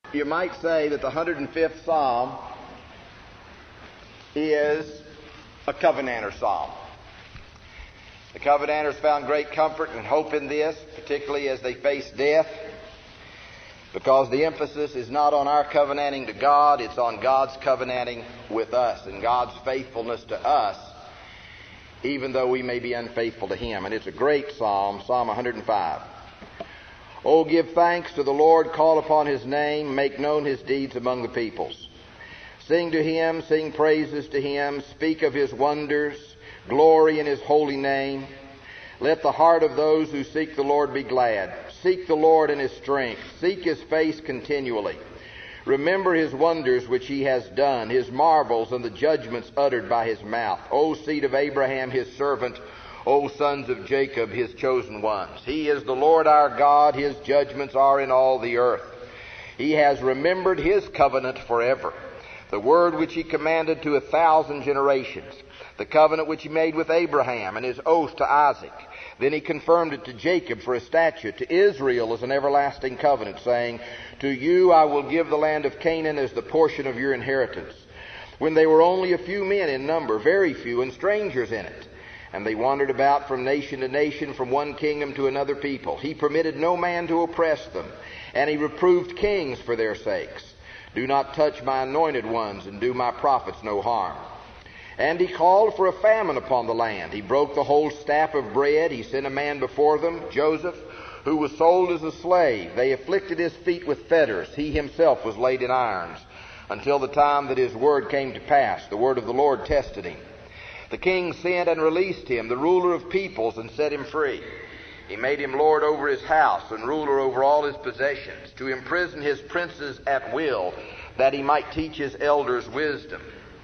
You might say that the 105th Psalm is a Covenanter Psalm. The Covenanters found great comfort and hope in this, particularly as they face death, because the emphasis is not on our covenanting to God, it's on God's covenanting with us and God's faithfulness to us, even though we may be unfaithful to Him. And it's a great psalm, Psalm 105. Oh, give thanks to the Lord, call upon His name, make known His deeds among the peoples. Sing to Him, sing praises to Him, speak of His wonders, glory in His holy name. Let the heart of those who seek the Lord be glad. Seek the Lord in His strength. Seek His face continually. Remember His wonders which He has done, His marvels and the judgments uttered by His mouth. O seed of Abraham, His servant, O sons of Jacob, His chosen ones. He is the Lord our God. His judgments are in all the earth. He has remembered His covenant forever, the word which He commanded to 1,000 generations, the covenant which He made with Abraham and His oath to Isaac. Then He confirmed it to Jacob for a statute, to Israel as an everlasting covenant, saying, To you I will give the land of Canaan as the portion of your inheritance. When they were only a few men in number, very few, and strangers in it, and they wandered about from nation to nation, from one kingdom to another people, He permitted no man to oppress them, and He reproved kings for their sakes. Do not touch my anointed ones, and do my prophets no harm. And He called for a famine upon the land. He broke the whole staff of bread. He sent a man before them, Joseph, who was sold as a slave. They afflicted his feet with fetters. He himself was laid in irons, until the time that His word came to pass. The word of the Lord tested him. The king sent and released him, the ruler of peoples, and set him free. He made him lord over his house and ruler over all his possessions, to imprison his princes at will, that he might teach his elders wisdom.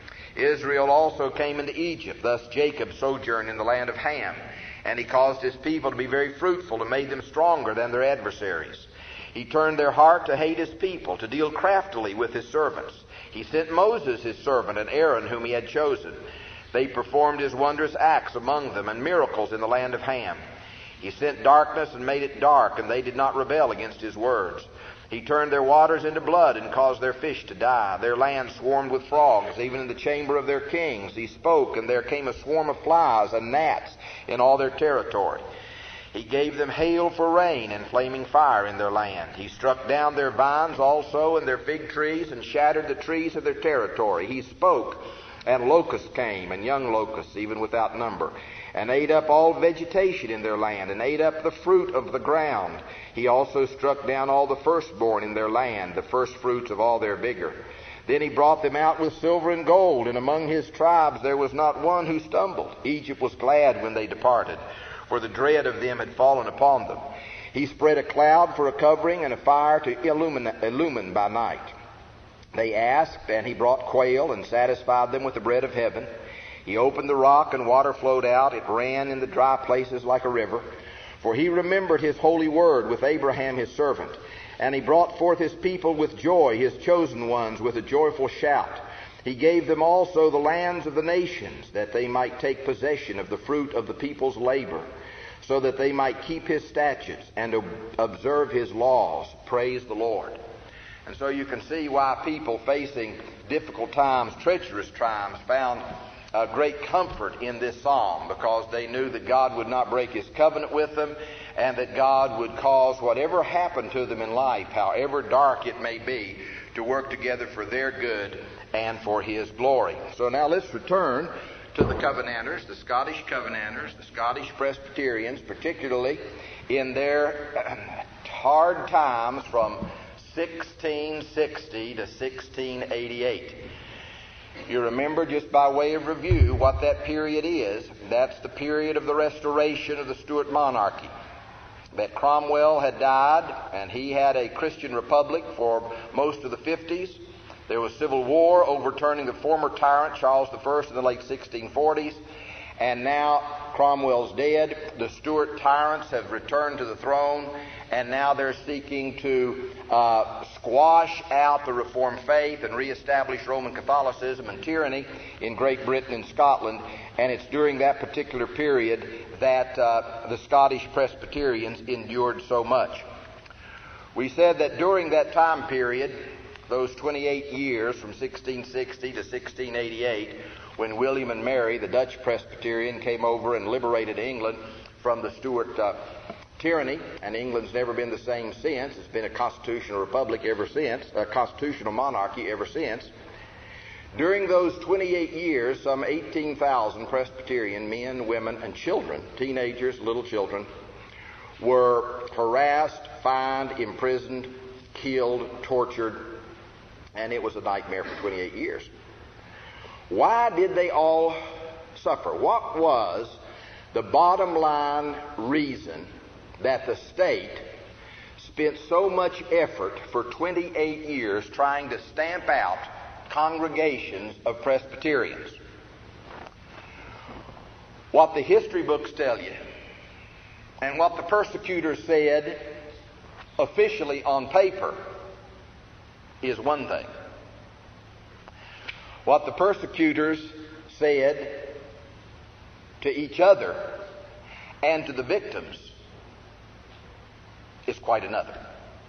Israel also came into Egypt. Thus Jacob sojourned in the land of Ham. And he caused his people to be very fruitful and made them stronger than their adversaries. He turned their heart to hate His people, to deal craftily with His servants. He sent Moses His servant and Aaron whom He had chosen. They performed His wondrous acts among them and miracles in the land of Ham. He sent darkness and made it dark, and they did not rebel against His words. He turned their waters into blood and caused their fish to die. Their land swarmed with frogs, even in the chamber of their kings. He spoke, and there came a swarm of flies and gnats in all their territory. He gave them hail for rain and flaming fire in their land. He struck down their vines also and their fig trees, and shattered the trees of their territory. He spoke, and locusts came, and young locusts, even without number, and ate up all vegetation in their land, and ate up the fruit of the ground. He also struck down all the firstborn in their land, the firstfruits of all their vigor. Then He brought them out with silver and gold, and among His tribes there was not one who stumbled. Egypt was glad when they departed, for the dread of them had fallen upon them. He spread a cloud for a covering, and a fire to illumine by night. They asked, and He brought quail, and satisfied them with the bread of heaven. He opened the rock, and water flowed out. It ran in the dry places like a river. For He remembered His holy word with Abraham His servant. And He brought forth His people with joy, His chosen ones with a joyful shout. He gave them also the lands of the nations, that they might take possession of the fruit of the people's labor, so that they might keep His statutes and observe His laws. Praise the Lord. And so you can see why people facing difficult times, treacherous times, found great comfort in this psalm, because they knew that God would not break His covenant with them, and that God would cause whatever happened to them in life, however dark it may be, to work together for their good and for His glory. So now let's return to the Covenanters, the Scottish Covenanters, the Scottish Presbyterians, particularly in their hard times from 1660 to 1688. You remember, just by way of review, what that period is. That's the period of the restoration of the Stuart monarchy. That Cromwell had died, and he had a Christian republic for most of the 50s. There was civil war overturning the former tyrant Charles I in the late 1640s. And now Cromwell's dead. The Stuart tyrants have returned to the throne, and now they're seeking to squash out the Reformed faith and reestablish Roman Catholicism and tyranny in Great Britain and Scotland. And it's during that particular period that the Scottish Presbyterians endured so much. We said that during that time period, those 28 years from 1660 to 1688, when William and Mary, the Dutch Presbyterian, came over and liberated England from the Stuart tyranny, and England's never been the same since. It's been a constitutional republic ever since, a constitutional monarchy ever since. During those 28 years, some 18,000 Presbyterian men, women, and children, teenagers, little children, were harassed, fined, imprisoned, killed, tortured, and it was a nightmare for 28 years. Why did they all suffer? What was the bottom line reason that the state spent so much effort for 28 years trying to stamp out congregations of Presbyterians? What the history books tell you, and what the persecutors said officially on paper, is one thing. What the persecutors said to each other and to the victims is quite another.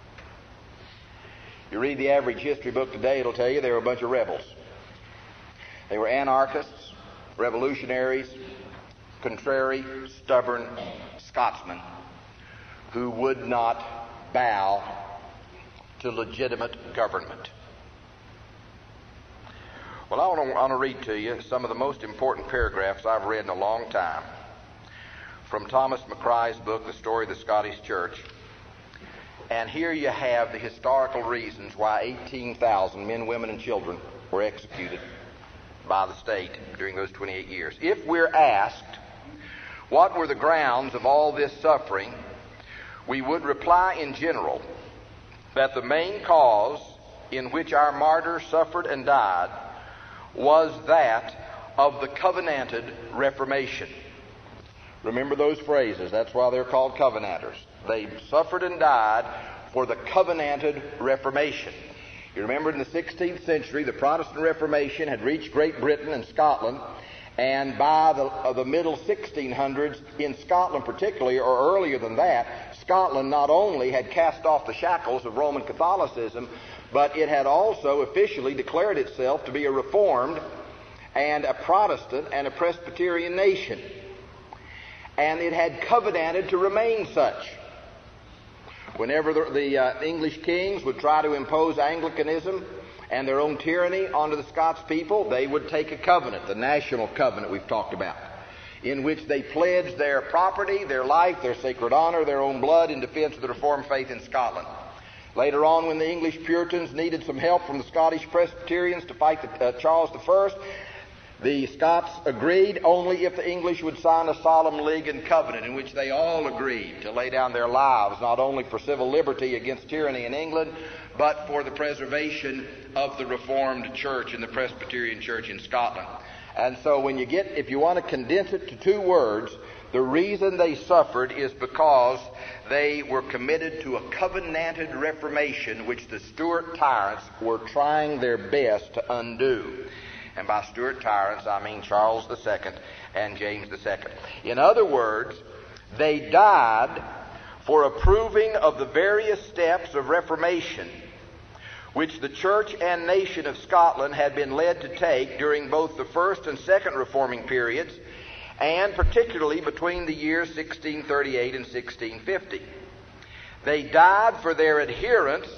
You read the average history book today, it'll tell you they were a bunch of rebels. They were anarchists, revolutionaries, contrary, stubborn Scotsmen who would not bow to legitimate government. Well, I want to read to you some of the most important paragraphs I've read in a long time from Thomas McCrie's book, The Story of the Scottish Church. And here you have the historical reasons why 18,000 men, women, and children were executed by the state during those 28 years. If we're asked what were the grounds of all this suffering, we would reply in general that the main cause in which our martyrs suffered and died was that of the covenanted Reformation. Remember those phrases. That's why they're called covenanters. They suffered and died for the covenanted Reformation. You remember in the 16th century, the Protestant Reformation had reached Great Britain and Scotland, and by the middle 1600s, in Scotland particularly, or earlier than that, Scotland not only had cast off the shackles of Roman Catholicism, but it had also officially declared itself to be a Reformed and a Protestant and a Presbyterian nation. And it had covenanted to remain such. Whenever the English kings would try to impose Anglicanism and their own tyranny onto the Scots people, they would take a covenant, the national covenant we've talked about, in which they pledged their property, their life, their sacred honor, their own blood in defense of the Reformed faith in Scotland. Later on, when the English Puritans needed some help from the Scottish Presbyterians to fight Charles I, the Scots agreed only if the English would sign a solemn league and covenant in which they all agreed to lay down their lives, not only for civil liberty against tyranny in England, but for the preservation of the Reformed Church and the Presbyterian Church in Scotland. And so if you want to condense it to two words, the reason they suffered is because they were committed to a covenanted Reformation which the Stuart tyrants were trying their best to undo. And by Stuart tyrants, I mean Charles II and James II. In other words, they died for approving of the various steps of reformation which the church and nation of Scotland had been led to take during both the first and second reforming periods, and particularly between the years 1638 and 1650. They died for their adherence.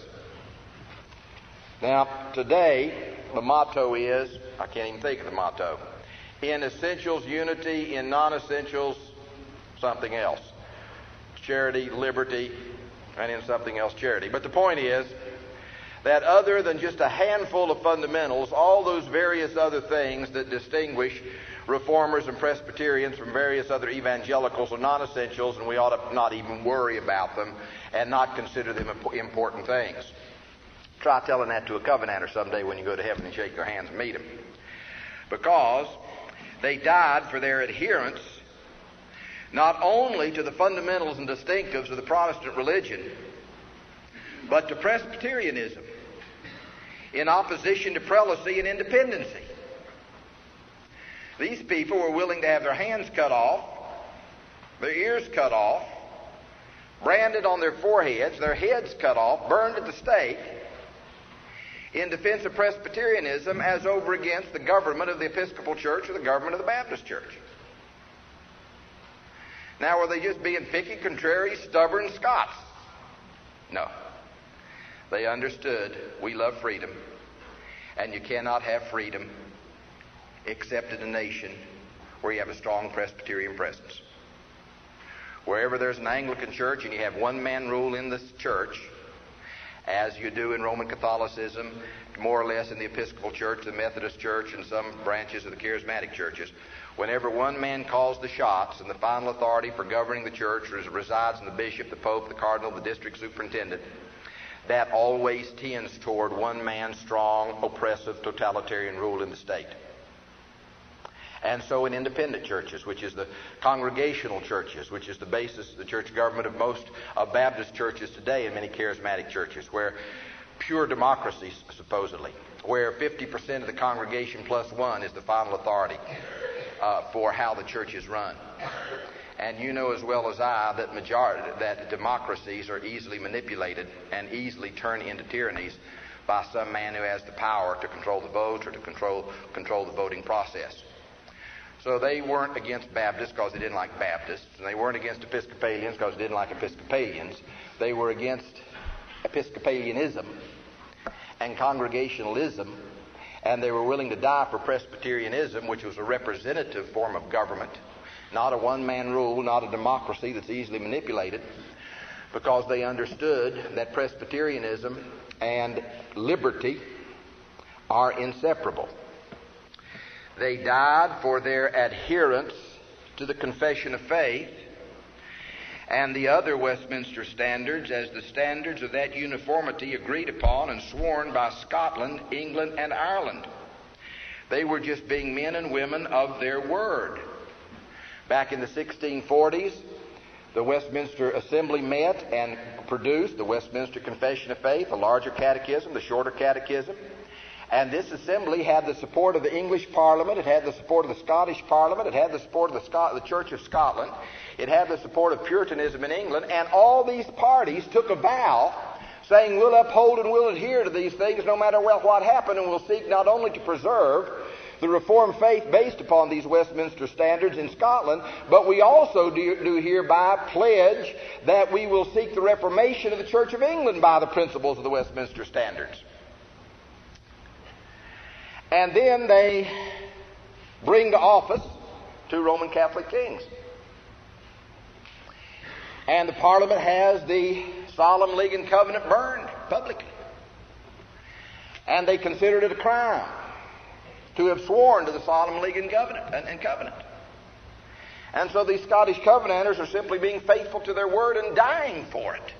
Now, today, the motto is, I can't even think of the motto, in essentials, unity, in non-essentials, something else. Charity, liberty, and in something else, charity. But the point is that other than just a handful of fundamentals, all those various other things that distinguish Reformers and Presbyterians from various other evangelicals are non-essentials, and we ought to not even worry about them and not consider them important things. Try telling that to a covenanter someday when you go to heaven and shake their hands and meet them. Because they died for their adherence not only to the fundamentals and distinctives of the Protestant religion, but to Presbyterianism in opposition to prelacy and independency. These people were willing to have their hands cut off, their ears cut off, branded on their foreheads, their heads cut off, burned at the stake, in defense of Presbyterianism as over against the government of the Episcopal Church or the government of the Baptist Church. Now, were they just being picky, contrary, stubborn Scots? No. They understood we love freedom, and you cannot have freedom except in a nation where you have a strong Presbyterian presence. Wherever there's an Anglican church and you have one-man rule in this church, as you do in Roman Catholicism, more or less in the Episcopal Church, the Methodist Church, and some branches of the Charismatic churches, whenever one man calls the shots and the final authority for governing the church resides in the bishop, the pope, the cardinal, the district superintendent, that always tends toward one man's strong, oppressive, totalitarian rule in the state. And so in independent churches, which is the congregational churches, which is the basis of the church government of most of Baptist churches today and many charismatic churches, where pure democracy, supposedly, where 50% of the congregation plus one is the final authority for how the church is run. And you know as well as I that democracies are easily manipulated and easily turn into tyrannies by some man who has the power to control the vote or to control the voting process. So they weren't against Baptists because they didn't like Baptists, and they weren't against Episcopalians because they didn't like Episcopalians. They were against Episcopalianism and Congregationalism, and they were willing to die for Presbyterianism, which was a representative form of government, not a one-man rule, not a democracy that's easily manipulated, because they understood that Presbyterianism and liberty are inseparable. They died for their adherence to the Confession of Faith and the other Westminster Standards as the standards of that uniformity agreed upon and sworn by Scotland, England, and Ireland. They were just being men and women of their word. Back in the 1640s, the Westminster Assembly met and produced the Westminster Confession of Faith, a larger catechism, the shorter catechism. And this assembly had the support of the English Parliament, it had the support of the Scottish Parliament, it had the support of the Church of Scotland, it had the support of Puritanism in England, and all these parties took a vow saying we'll uphold and we'll adhere to these things no matter what happened, and we'll seek not only to preserve the Reformed faith based upon these Westminster Standards in Scotland, but we also do hereby pledge that we will seek the reformation of the Church of England by the principles of the Westminster Standards. And then they bring to office two Roman Catholic kings. And the Parliament has the Solemn League and Covenant burned publicly. And they considered it a crime to have sworn to the Solemn League and Covenant. And so these Scottish Covenanters are simply being faithful to their word and dying for it.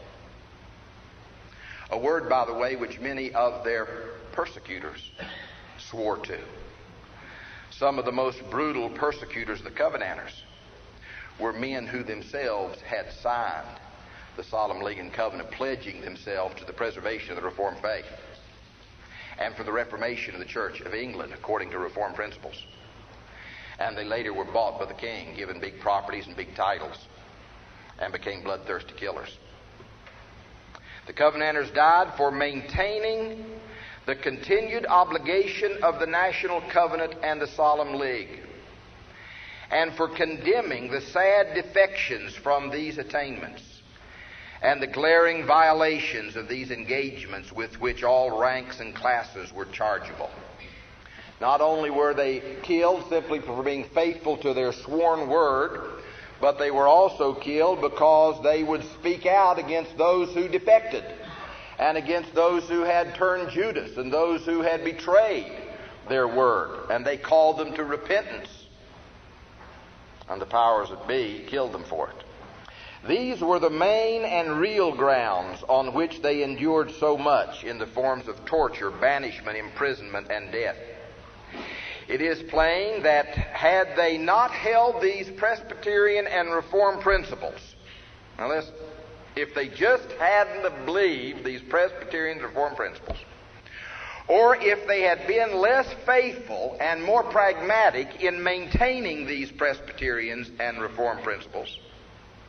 A word, by the way, which many of their persecutors swore to. Some of the most brutal persecutors of the Covenanters were men who themselves had signed the Solemn League and Covenant, pledging themselves to the preservation of the Reformed faith and for the reformation of the Church of England according to Reformed principles. And they later were bought by the king, given big properties and big titles, and became bloodthirsty killers. The Covenanters died for maintaining the continued obligation of the National Covenant and the Solemn League, and for condemning the sad defections from these attainments and the glaring violations of these engagements with which all ranks and classes were chargeable. Not only were they killed simply for being faithful to their sworn word, but they were also killed because they would speak out against those who defected, and against those who had turned Judas and those who had betrayed their word. And they called them to repentance. And the powers that be killed them for it. These were the main and real grounds on which they endured so much in the forms of torture, banishment, imprisonment, and death. It is plain that had they not held these Presbyterian and Reformed principles, now listen, if they just hadn't believed these Presbyterian and Reformed principles, or if they had been less faithful and more pragmatic in maintaining these Presbyterians and Reformed principles,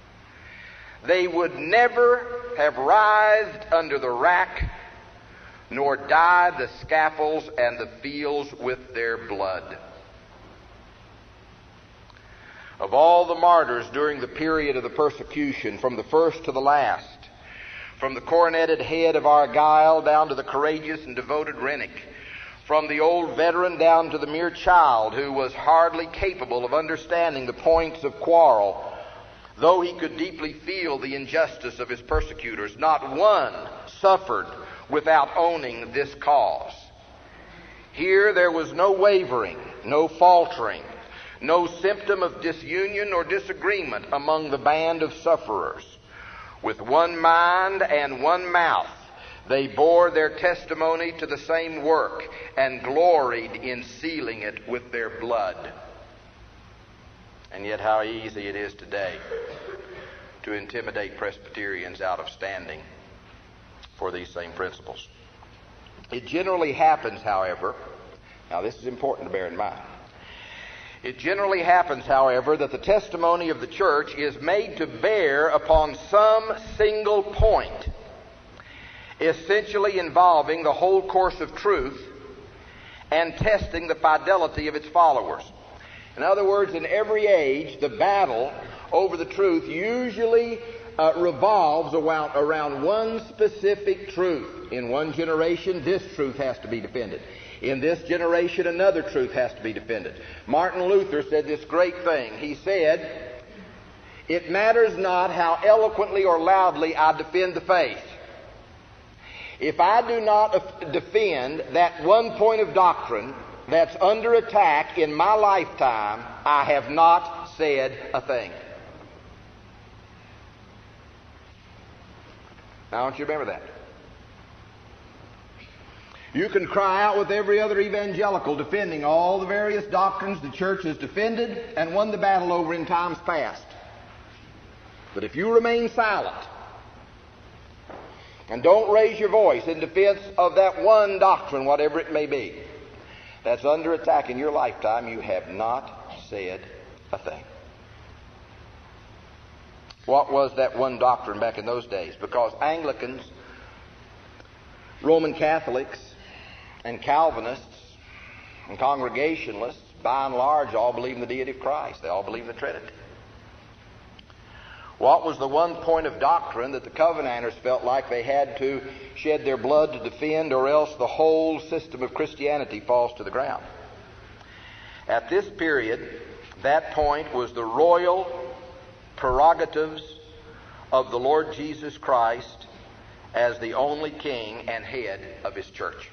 they would never have writhed under the rack nor dye the scaffolds and the fields with their blood. Of all the martyrs during the period of the persecution, from the first to the last, from the coroneted head of Argyle down to the courageous and devoted Rennick, from the old veteran down to the mere child who was hardly capable of understanding the points of quarrel, though he could deeply feel the injustice of his persecutors, not one suffered without owning this cause. Here there was no wavering, no faltering, no symptom of disunion or disagreement among the band of sufferers. With one mind and one mouth, they bore their testimony to the same work and gloried in sealing it with their blood. And yet how easy it is today to intimidate Presbyterians out of standing for these same principles. It generally happens, however, now this is important to bear in mind, it generally happens, however, that the testimony of the church is made to bear upon some single point, essentially involving the whole course of truth and testing the fidelity of its followers. In other words, in every age, the battle over the truth usually revolves around one specific truth. In one generation, this truth has to be defended. In this generation, another truth has to be defended. Martin Luther said this great thing. He said, "It matters not how eloquently or loudly I defend the faith. If I do not defend that one point of doctrine that's under attack in my lifetime, I have not said a thing." Now, don't you remember that? You can cry out with every other evangelical defending all the various doctrines the church has defended and won the battle over in times past. But if you remain silent and don't raise your voice in defense of that one doctrine, whatever it may be, that's under attack in your lifetime, you have not said a thing. What was that one doctrine back in those days? Because Anglicans, Roman Catholics, and Calvinists and Congregationalists, by and large, all believe in the deity of Christ. They all believe in the Trinity. What was the one point of doctrine that the Covenanters felt like they had to shed their blood to defend, or else the whole system of Christianity falls to the ground? At this period, that point was the royal prerogatives of the Lord Jesus Christ as the only king and head of his church.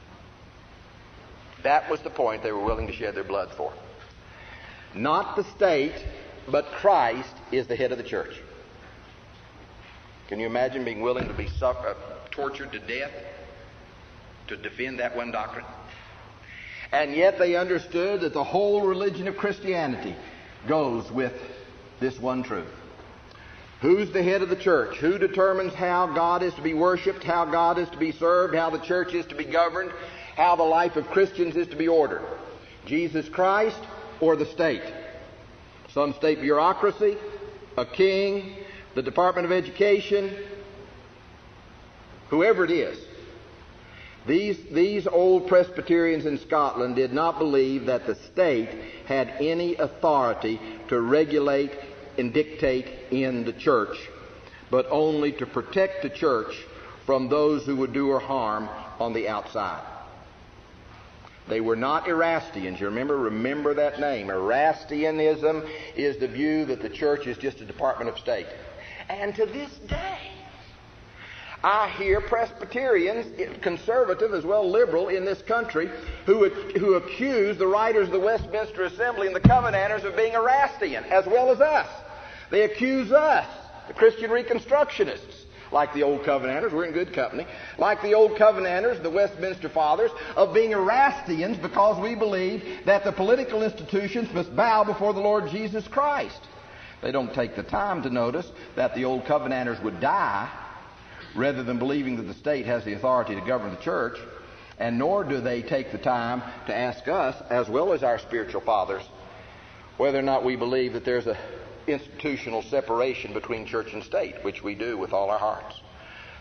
That was the point they were willing to shed their blood for. Not the state, but Christ is the head of the church. Can you imagine being willing to be tortured to death to defend that one doctrine? And yet they understood that the whole religion of Christianity goes with this one truth. Who's the head of the church? Who determines how God is to be worshipped, how God is to be served, how the church is to be governed, how the life of Christians is to be ordered? Jesus Christ or the state? Some state bureaucracy, a king, the Department of Education, whoever it is. These old Presbyterians in Scotland did not believe that the state had any authority to regulate and dictate in the church, but only to protect the church from those who would do her harm on the outside. They were not Erastians. You remember that name. Erastianism is the view that the church is just a department of state. And to this day, I hear Presbyterians, conservative as well liberal in this country, who accuse the writers of the Westminster Assembly and the Covenanters of being Erastian, as well as us. They accuse us, the Christian Reconstructionists, like the old Covenanters, we're in good company, like the old Covenanters, the Westminster Fathers, of being Erastians because we believe that the political institutions must bow before the Lord Jesus Christ. They don't take the time to notice that the old Covenanters would die rather than believing that the state has the authority to govern the church, and nor do they take the time to ask us, as well as our spiritual fathers, whether or not we believe that there's a institutional separation between church and state, which we do with all our hearts.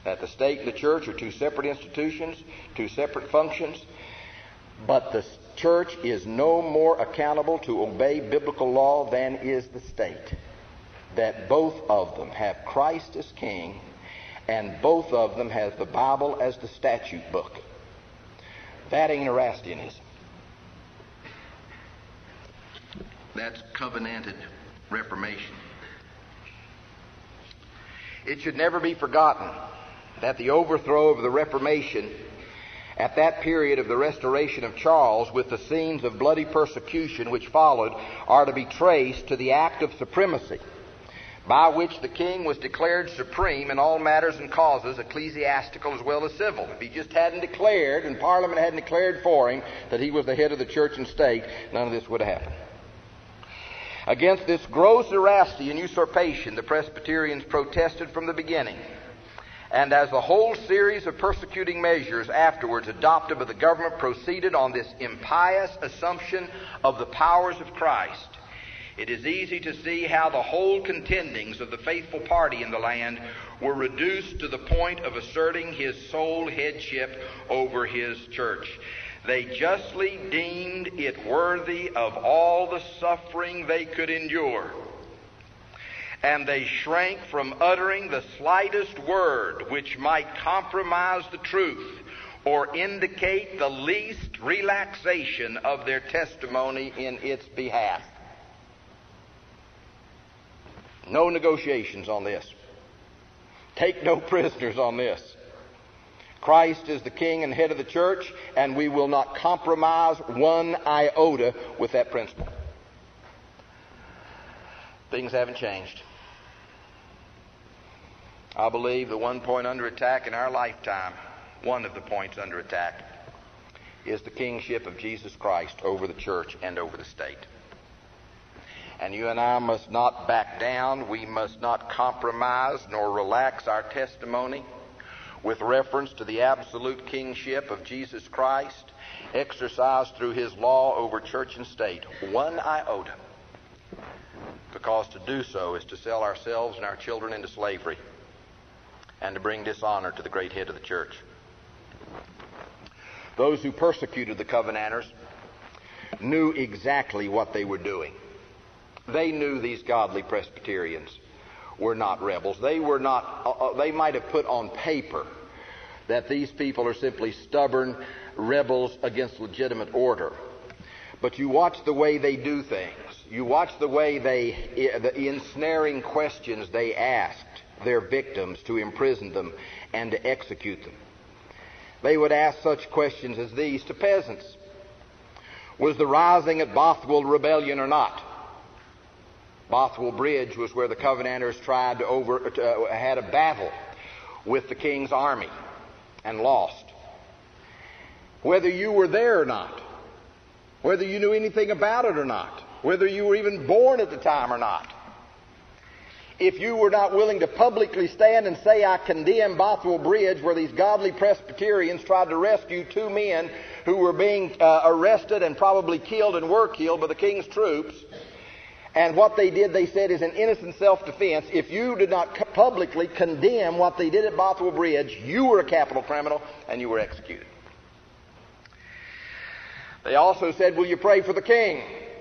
that the state and the church are two separate institutions, two separate functions, but the church is no more accountable to obey biblical law than is the state. That both of them have Christ as king, and both of them have the Bible as the statute book. That ain't Erastianism. That's covenanted reformation. It should never be forgotten that the overthrow of the Reformation at that period of the restoration of Charles, with the scenes of bloody persecution which followed, are to be traced to the act of supremacy, by which the king was declared supreme in all matters and causes, ecclesiastical as well as civil. If he just hadn't declared, and Parliament hadn't declared for him, that he was the head of the church and state, none of this would have happened. Against this gross Erastian usurpation, the Presbyterians protested from the beginning. And as the whole series of persecuting measures afterwards adopted by the government proceeded on this impious assumption of the powers of Christ, it is easy to see how the whole contendings of the faithful party in the land were reduced to the point of asserting his sole headship over his church. They justly deemed it worthy of all the suffering they could endure, and they shrank from uttering the slightest word which might compromise the truth or indicate the least relaxation of their testimony in its behalf. No negotiations on this. Take no prisoners on this. Christ is the king and head of the church, and we will not compromise one iota with that principle. Things haven't changed. I believe the one point under attack in our lifetime, one of the points under attack, is the kingship of Jesus Christ over the church and over the state. And you and I must not back down. We must not compromise nor relax our testimony with reference to the absolute kingship of Jesus Christ, exercised through his law over church and state, one iota. Because to do so is to sell ourselves and our children into slavery, and to bring dishonor to the great head of the church. Those who persecuted the Covenanters knew exactly what they were doing. They knew these godly Presbyterians were not rebels. They might have put on paper that these people are simply stubborn rebels against legitimate order. But you watch the way they do things. You watch the way the ensnaring questions they asked their victims to imprison them and to execute them. They would ask such questions as these to peasants. Was the rising at Bothwell rebellion or not? Bothwell Bridge was where the Covenanters tried had a battle with the king's army and lost. Whether you were there or not, whether you knew anything about it or not, whether you were even born at the time or not, if you were not willing to publicly stand and say, I condemn Bothwell Bridge, where these godly Presbyterians tried to rescue two men who were being arrested and probably killed and were killed by the king's troops, and what they did, they said, is an innocent self-defense. If you did not publicly condemn what they did at Bothwell Bridge, you were a capital criminal and you were executed. They also said, will you pray for the king?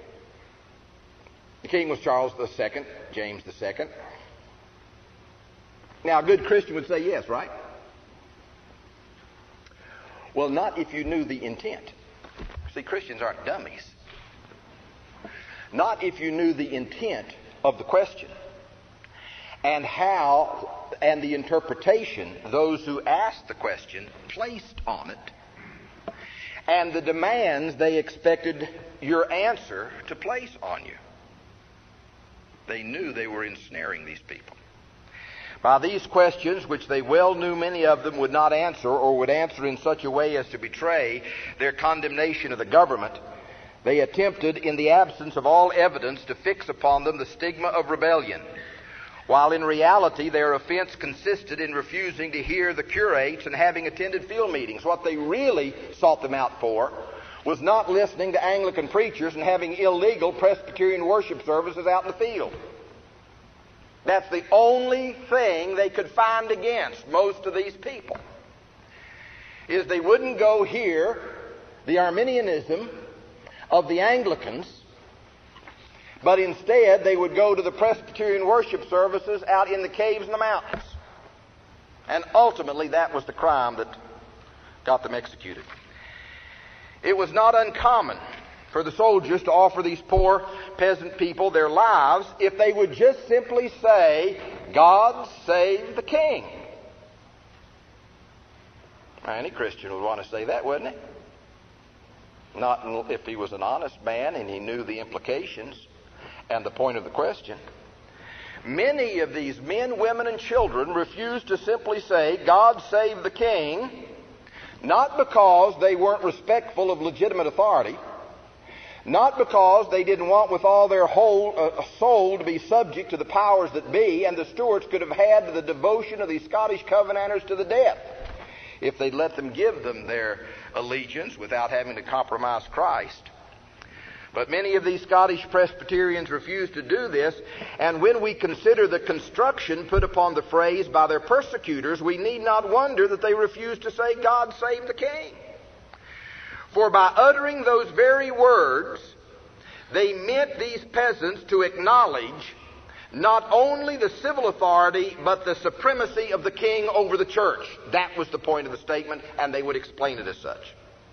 The king was Charles II, James II. Now, a good Christian would say yes, right? Well, not if you knew the intent. See, Christians aren't dummies. Not if you knew the intent of the question and how and the interpretation those who asked the question placed on it, and the demands they expected your answer to place on you. They knew they were ensnaring these people. By these questions, which they well knew many of them would not answer, or would answer in such a way as to betray their condemnation of the government, they attempted, in the absence of all evidence, to fix upon them the stigma of rebellion, while in reality their offense consisted in refusing to hear the curates and having attended field meetings. What they really sought them out for was not listening to Anglican preachers and having illegal Presbyterian worship services out in the field. That's the only thing they could find against most of these people, is they wouldn't go hear the Arminianism of the Anglicans, but instead they would go to the Presbyterian worship services out in the caves and the mountains. And ultimately that was the crime that got them executed. It was not uncommon for the soldiers to offer these poor peasant people their lives if they would just simply say, "God save the King." Any Christian would want to say that, wouldn't he? Not if he was an honest man and he knew the implications and the point of the question. Many of these men, women, and children refused to simply say, "God save the King," not because they weren't respectful of legitimate authority, not because they didn't want with all their whole soul to be subject to the powers that be, and the Stuarts could have had the devotion of these Scottish Covenanters to the death if they'd let them give them their allegiance without having to compromise Christ. But many of these Scottish Presbyterians refused to do this, and when we consider the construction put upon the phrase by their persecutors, we need not wonder that they refused to say, "God save the King." For by uttering those very words, they meant these peasants to acknowledge not only the civil authority, but the supremacy of the king over the church. That was the point of the statement, and they would explain it as such.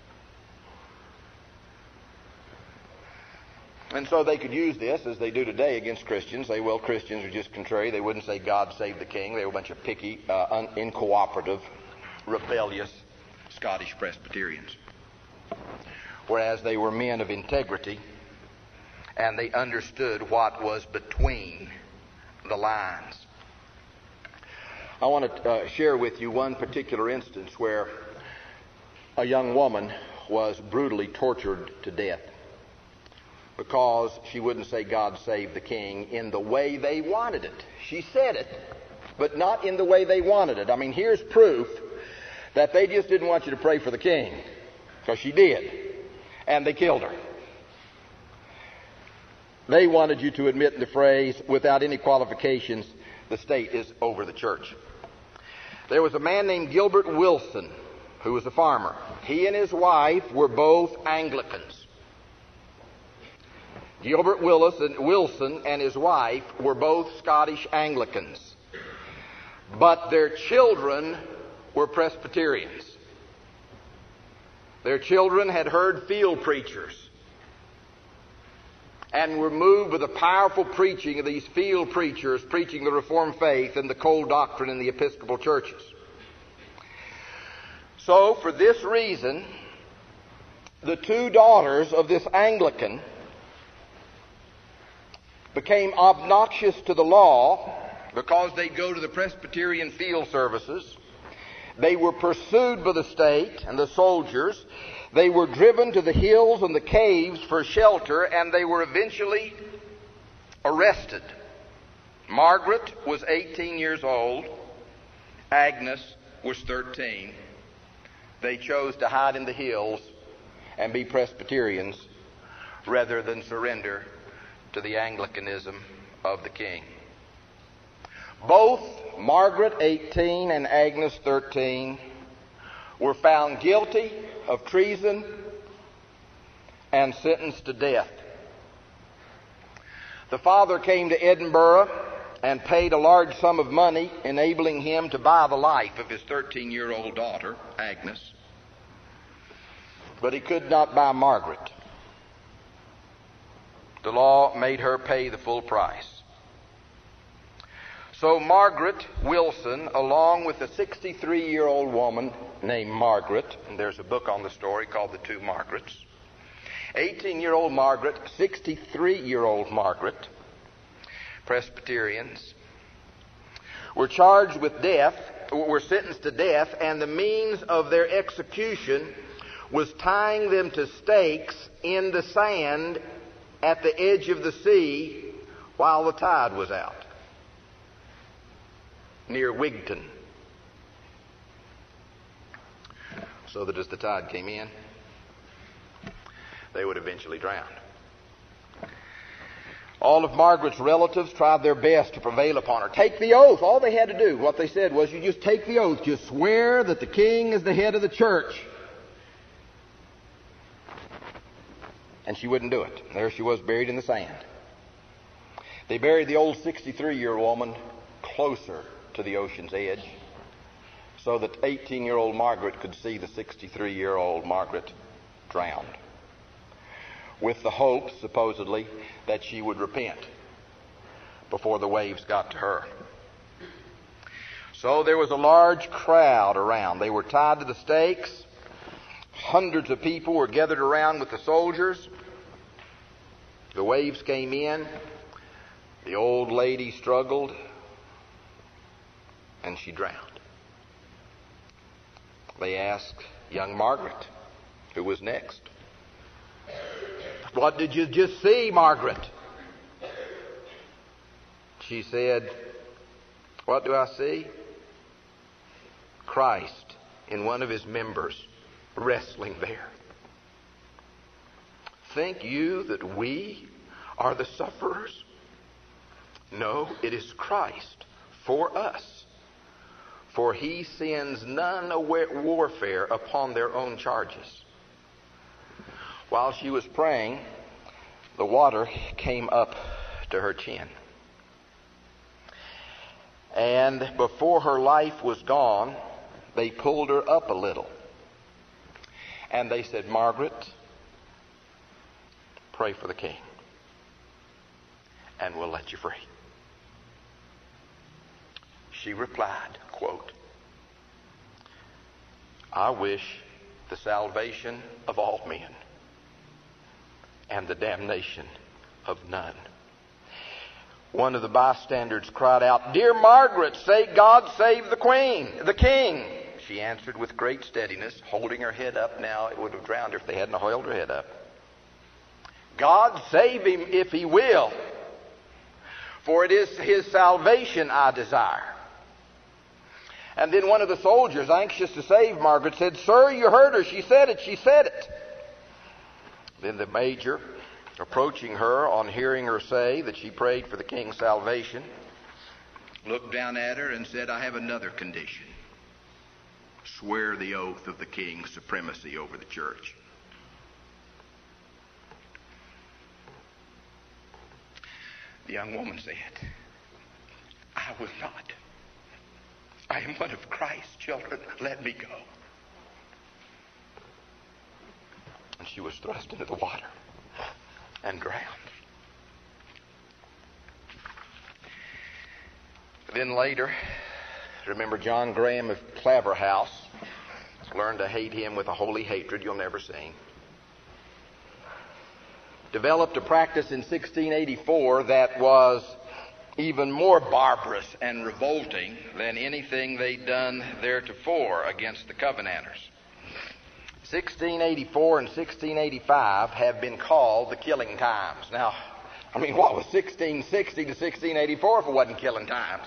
And so they could use this, as they do today, against Christians. Say, well, Christians are just contrary. They wouldn't say, "God save the King." They were a bunch of picky, incooperative, rebellious Scottish Presbyterians. Whereas they were men of integrity, and they understood what was between the lines. I want to share with you one particular instance where a young woman was brutally tortured to death because she wouldn't say, "God save the King," in the way they wanted it. She said it, but not in the way they wanted it. I mean, here's proof that they just didn't want you to pray for the king, because she did, and they killed her. They wanted you to admit the phrase, without any qualifications, "The state is over the church." There was a man named Gilbert Wilson who was a farmer. He and his wife were both Anglicans. Gilbert Wilson and his wife were both Scottish Anglicans, but their children were Presbyterians. Their children had heard field preachers and were moved with the powerful preaching of these field preachers preaching the Reformed faith and the cold doctrine in the Episcopal churches. So, for this reason, the two daughters of this Anglican became obnoxious to the law because they'd go to the Presbyterian field services. They were pursued by the state and the soldiers. They were driven to the hills and the caves for shelter, and they were eventually arrested. Margaret was 18 years old. Agnes was 13. They chose to hide in the hills and be Presbyterians rather than surrender to the Anglicanism of the king. Both Margaret, 18, and Agnes, 13, were found guilty of treason and sentenced to death. The father came to Edinburgh and paid a large sum of money, enabling him to buy the life of his 13-year-old daughter, Agnes. But he could not buy Margaret. The law made her pay the full price. So Margaret Wilson, along with a 63-year-old woman named Margaret, and there's a book on the story called The Two Margarets, 18-year-old Margaret, 63-year-old Margaret, Presbyterians, were charged with death, were sentenced to death, and the means of their execution was tying them to stakes in the sand at the edge of the sea while the tide was out, near Wigton, so that as the tide came in, they would eventually drown. All of Margaret's relatives tried their best to prevail upon her. Take the oath. All they had to do, what they said was, you just take the oath. Just swear that the king is the head of the church. And she wouldn't do it. There she was, buried in the sand. They buried the old 63-year-old woman closer to the ocean's edge so that 18-year-old Margaret could see the 63-year-old Margaret drowned, with the hope, supposedly, that she would repent before the waves got to her. So there was a large crowd around. They were tied to the stakes. Hundreds of people were gathered around with the soldiers. The waves came in. The old lady struggled, and she drowned. They asked young Margaret, who was next, "What did you just see, Margaret?" She said, "What do I see? Christ in one of his members wrestling there. Think you that we are the sufferers? No, it is Christ for us. For he sends none warfare upon their own charges." While she was praying, the water came up to her chin. And before her life was gone, they pulled her up a little. And they said, "Margaret, pray for the king, and we'll let you free." She replied, quote, "I wish the salvation of all men and the damnation of none." One of the bystanders cried out, "Dear Margaret, say, God save the king." She answered with great steadiness, holding her head up. Now it would have drowned her if they hadn't held her head up. "God save him if he will, for it is his salvation I desire." And then one of the soldiers, anxious to save Margaret, said, "Sir, you heard her. She said it. She said it." Then the major, approaching her on hearing her say that she prayed for the king's salvation, looked down at her and said, "I have another condition. Swear the oath of the king's supremacy over the church." The young woman said, "I will not. I am one of Christ's children. Let me go." And she was thrust into the water and drowned. Then later, remember John Graham of Claverhouse learned to hate him with a holy hatred you'll never see. Developed a practice in 1684 that was even more barbarous and revolting than anything they'd done theretofore against the Covenanters. 1684 and 1685 have been called the killing times. Now, what was 1660 to 1684 if it wasn't killing times?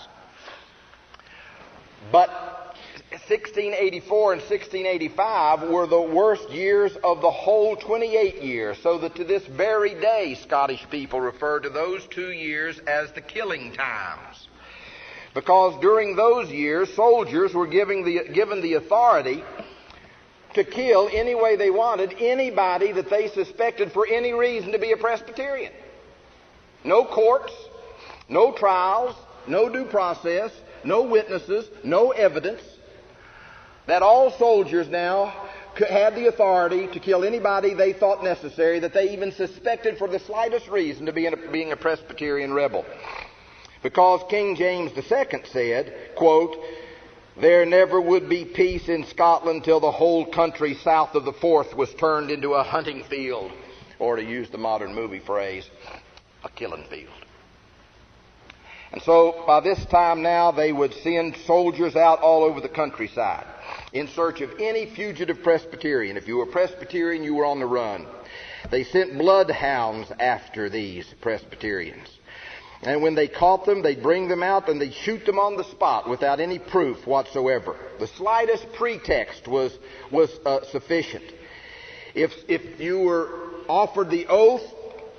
But 1684 and 1685 were the worst years of the whole 28 years, so that to this very day Scottish people refer to those 2 years as the killing times. Because during those years, soldiers were given the authority to kill any way they wanted anybody that they suspected for any reason to be a Presbyterian. No courts, no trials, no due process, no witnesses, no evidence. That all soldiers now had the authority to kill anybody they thought necessary, that they even suspected for the slightest reason to be being a Presbyterian rebel. Because King James II said, quote, "There never would be peace in Scotland till the whole country south of the Forth was turned into a hunting field," or to use the modern movie phrase, a killing field. And so by this time now they would send soldiers out all over the countryside in search of any fugitive Presbyterian. If you were Presbyterian, you were on the run. They sent bloodhounds after these Presbyterians. And when they caught them, they'd bring them out and they'd shoot them on the spot without any proof whatsoever. The slightest pretext was sufficient. If you were offered the oath,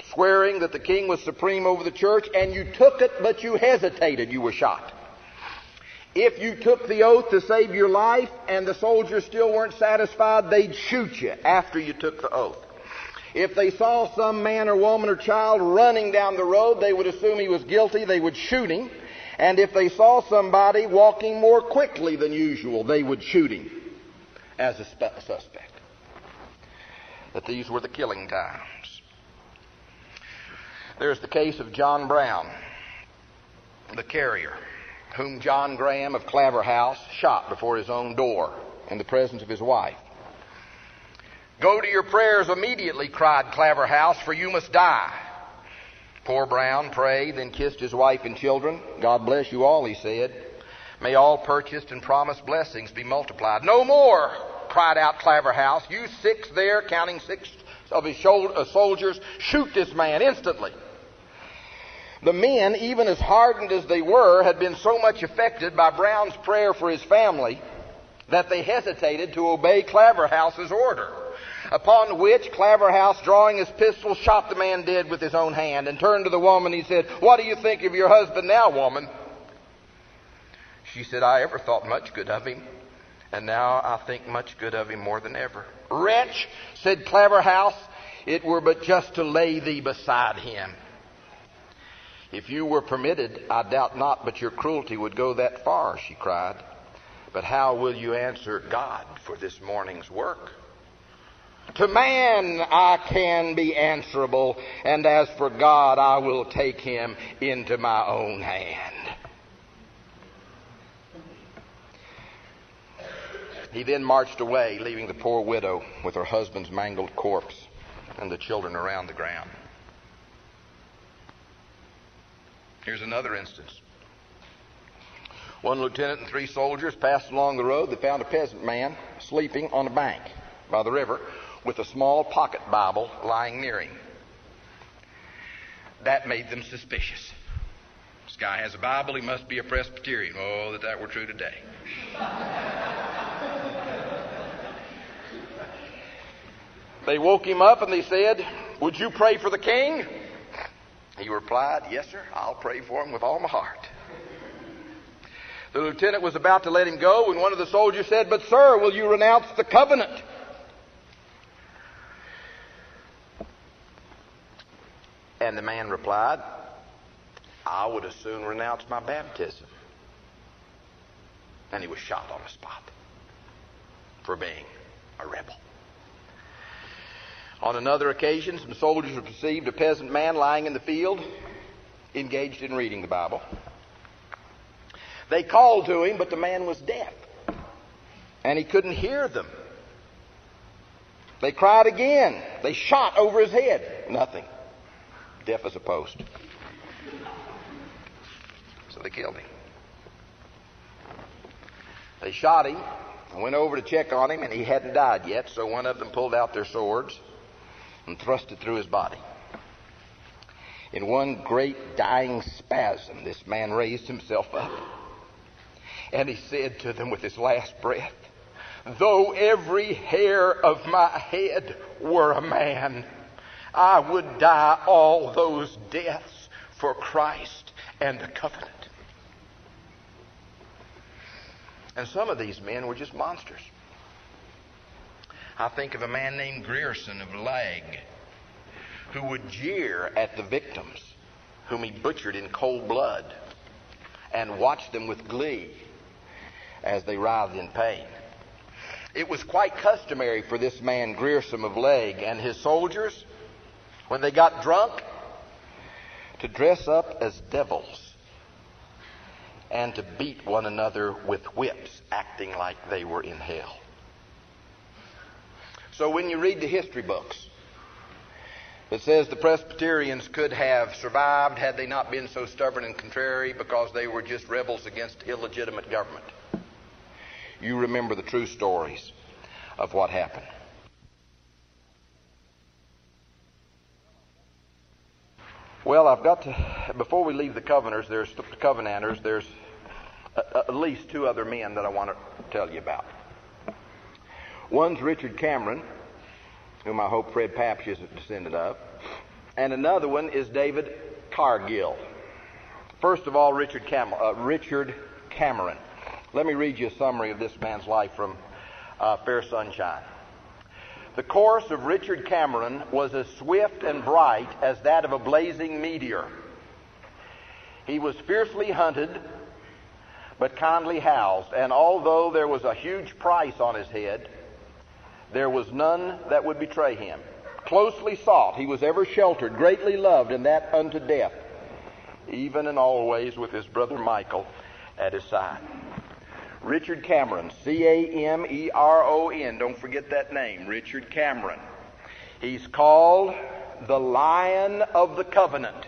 swearing that the king was supreme over the church, and you took it but you hesitated, you were shot. If you took the oath to save your life and the soldiers still weren't satisfied, they'd shoot you after you took the oath. If they saw some man or woman or child running down the road, they would assume he was guilty, they would shoot him. And if they saw somebody walking more quickly than usual, they would shoot him as a suspect. That these were the killing times. There's the case of John Brown, the carrier, whom John Graham of Claverhouse shot before his own door in the presence of his wife. "Go to your prayers immediately," cried Claverhouse, "for you must die." Poor Brown prayed, then kissed his wife and children. "God bless you all," he said. "May all purchased and promised blessings be multiplied." "No more," cried out Claverhouse. "You six there, counting six of his soldiers, shoot this man instantly." The men, even as hardened as they were, had been so much affected by Brown's prayer for his family that they hesitated to obey Claverhouse's order. Upon which Claverhouse, drawing his pistol, shot the man dead with his own hand, and turned to the woman. He said, "What do you think of your husband now, woman?" She said, "I ever thought much good of him, and now I think much good of him more than ever." "Wretch," said Claverhouse, "it were but just to lay thee beside him." "If you were permitted, I doubt not but your cruelty would go that far," she cried. "But how will you answer God for this morning's work?" "To man I can be answerable, and as for God, I will take him into my own hand." He then marched away, leaving the poor widow with her husband's mangled corpse and the children around the ground. Here's another instance. One lieutenant and 3 soldiers passed along the road. They found a peasant man sleeping on a bank by the river with a small pocket Bible lying near him. That made them suspicious. This guy has a Bible, he must be a Presbyterian. Oh, that were true today. They woke him up and they said, "Would you pray for the king?" He replied, "Yes, sir, I'll pray for him with all my heart." The lieutenant was about to let him go when one of the soldiers said, "But sir, will you renounce the covenant?" And the man replied, "I would as soon renounce my baptism." And he was shot on the spot for being a rebel. On another occasion, some soldiers perceived a peasant man lying in the field, engaged in reading the Bible. They called to him, but the man was deaf, and he couldn't hear them. They cried again. They shot over his head. Nothing. Deaf as a post. So they killed him. They shot him and went over to check on him, and he hadn't died yet, so one of them pulled out their swords and thrust it through his body. In one great dying spasm, this man raised himself up, and he said to them with his last breath, "Though every hair of my head were a man, I would die all those deaths for Christ and the covenant." And some of these men were just monsters. I think of a man named Grierson of Lag, who would jeer at the victims whom he butchered in cold blood and watch them with glee as they writhed in pain. It was quite customary for this man Grierson of Lag and his soldiers, when they got drunk, to dress up as devils and to beat one another with whips, acting like they were in hell. So when you read the history books, it says the Presbyterians could have survived had they not been so stubborn and contrary because they were just rebels against illegitimate government. You remember the true stories of what happened. Well, I've got to, before we leave the Covenanters, there's at least 2 other men that I want to tell you about. One's Richard Cameron, whom I hope Fred Papsch is a descendant of. and another one is David Cargill. First of all, Richard Cameron. Let me read you a summary of this man's life from Fair Sunshine. The course of Richard Cameron was as swift and bright as that of a blazing meteor. He was fiercely hunted, but kindly housed, and although there was a huge price on his head, there was none that would betray him. Closely sought, he was ever sheltered, greatly loved, and that unto death, even and always with his brother Michael at his side. Richard Cameron, Cameron. Don't forget that name, Richard Cameron. He's called the Lion of the Covenant.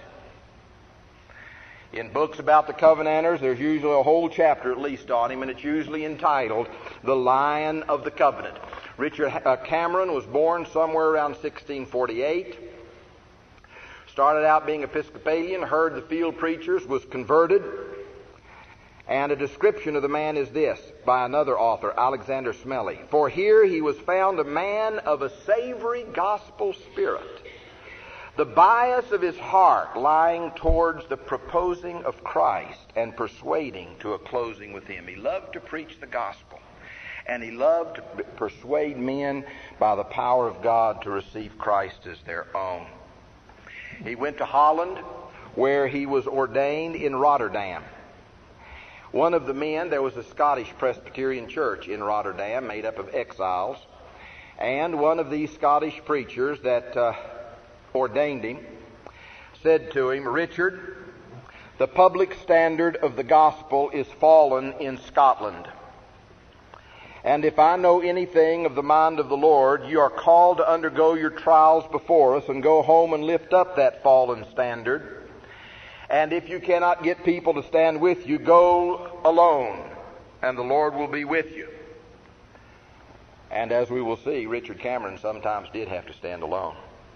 In books about the Covenanters, there's usually a whole chapter at least on him, and it's usually entitled The Lion of the Covenant. Richard Cameron was born somewhere around 1648. Started out being Episcopalian, heard the field preachers, was converted. And a description of the man is this, by another author, Alexander Smelly. For here he was found a man of a savory gospel spirit, the bias of his heart lying towards the proposing of Christ and persuading to a closing with him. He loved to preach the gospel, and he loved to persuade men by the power of God to receive Christ as their own. He went to Holland, where he was ordained in Rotterdam. One of the men, there was a Scottish Presbyterian church in Rotterdam made up of exiles, and one of these Scottish preachers that ordained him said to him, Richard, the public standard of the gospel is fallen in Scotland. And if I know anything of the mind of the Lord, you are called to undergo your trials before us and go home and lift up that fallen standard. And if you cannot get people to stand with you, go alone, and the Lord will be with you. And as we will see, Richard Cameron sometimes did have to stand alone.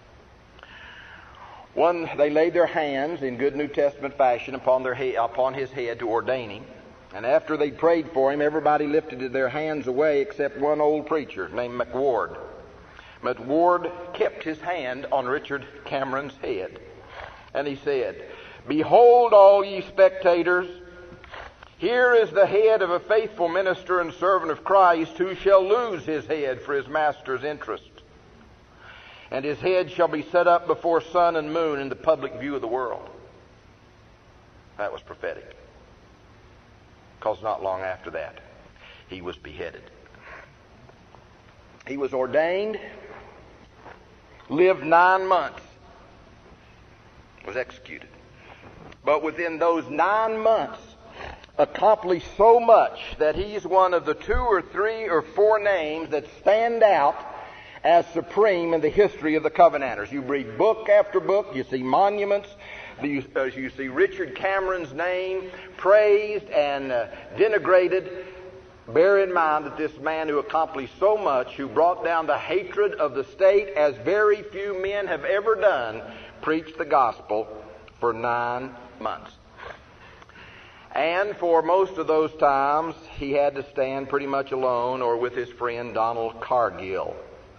They laid their hands in good New Testament fashion upon his head to ordain him. And after they prayed for him, everybody lifted their hands away except one old preacher named McWard. McWard kept his hand on Richard Cameron's head. And he said, Behold, all ye spectators, here is the head of a faithful minister and servant of Christ, who shall lose his head for his master's interest. And his head shall be set up before sun and moon in the public view of the world. That was prophetic. Because not long after that, he was beheaded. He was ordained, lived 9 months, was executed. But within those 9 months, accomplished so much that he's one of the 2 or 3 or 4 names that stand out as supreme in the history of the Covenanters. You read book after book, you see monuments, you see Richard Cameron's name praised and denigrated. Bear in mind that this man who accomplished so much, who brought down the hatred of the state as very few men have ever done, preached the gospel for 9 months. And for most of those times, he had to stand pretty much alone or with his friend Donald Cargill.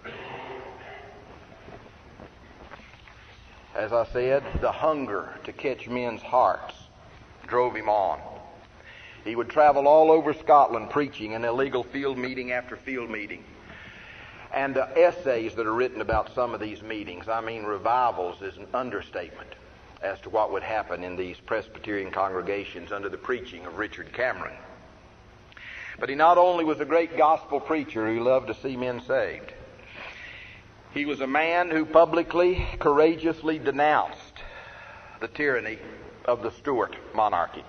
As I said, the hunger to catch men's hearts drove him on. He would travel all over Scotland preaching in illegal field meeting after field meeting. And the essays that are written about some of these meetings, revivals is an understatement as to what would happen in these Presbyterian congregations under the preaching of Richard Cameron. But he not only was a great gospel preacher who loved to see men saved, he was a man who publicly, courageously denounced the tyranny of the Stuart monarchy.